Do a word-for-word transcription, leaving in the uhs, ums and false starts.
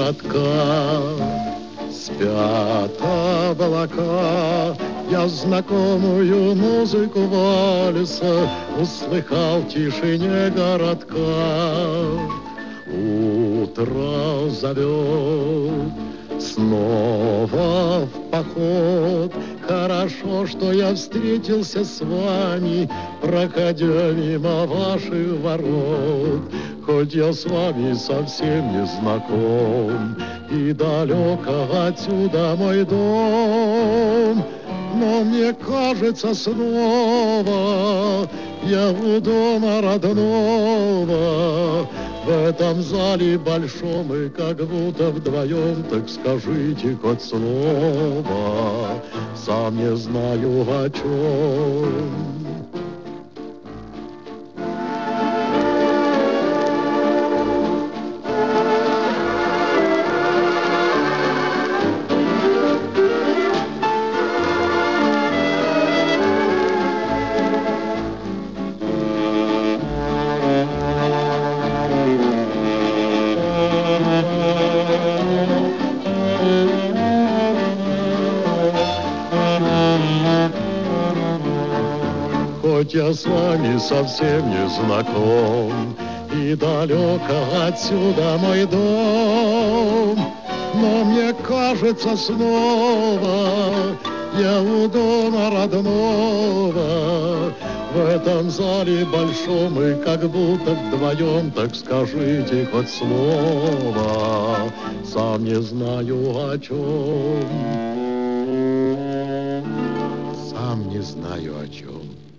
городка. Спят облака, я знакомую музыку вальса услыхал в тишине городка. Утро зовет снова в поход. Хорошо, что я встретился с вами, проходя мимо ваших ворот. Хоть я с вами совсем не знаком, и далеко отсюда мой дом, но мне кажется снова я у дома родного. В этом зале большом и как будто вдвоем, так скажите хоть слово, сам не знаю о чем. Хоть я с вами совсем не знаком, и далеко отсюда мой дом, но мне кажется снова я у дома родного. В этом зале большом и как будто вдвоем, так скажите хоть слово, сам не знаю о чем. Сам не знаю о чем.